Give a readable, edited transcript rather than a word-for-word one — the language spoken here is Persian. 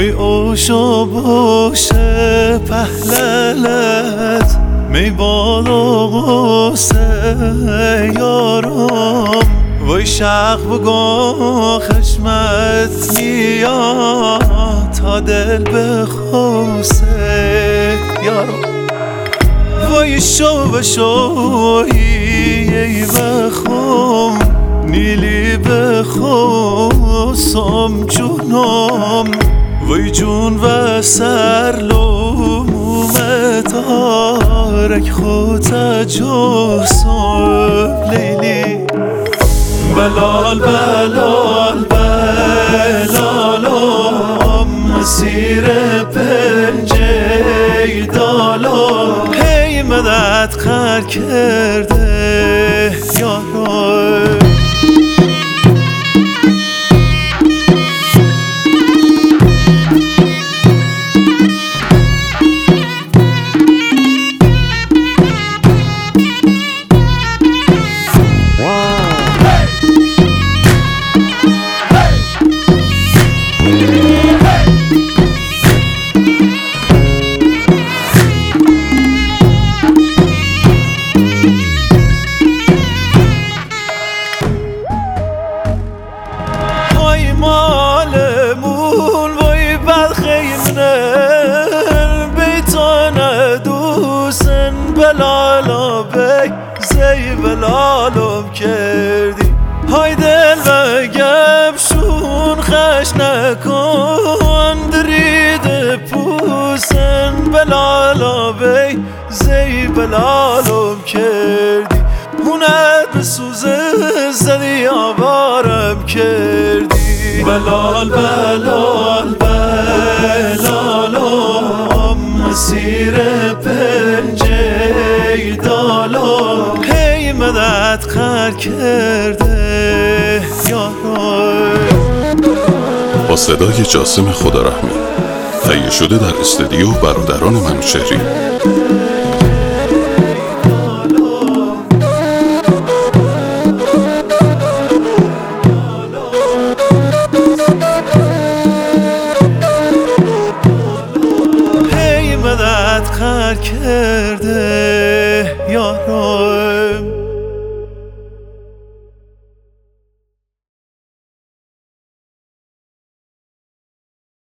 وی اوشو باشه پهللت می بالا غصه یارم وی شق بگو خشمت میاد تا دل بخوسه یارم وی شوی بخوم نیلی بخوسم جونم وی جون و سرلوم تارک خودت جوسم لیلی بلال بلال بلالم مسیر پنجه دالم هی مدد خر کرده یارم مالمون وی بدخیمنر بیتانه دوسن بلالا بی زی بلالم کردی های دل و گبشون خش نکن درید پوسن بلالا بی زی بلالم کردی هونت بسوزه زدی آوارم کردی بلال بلال بلالم مسیر پنجه دالم هی مدد خر کرده یارم با صدای جاسم خدارحمی تهیه شده در استودیو برادران منوچهری. مدد خر کرده یارم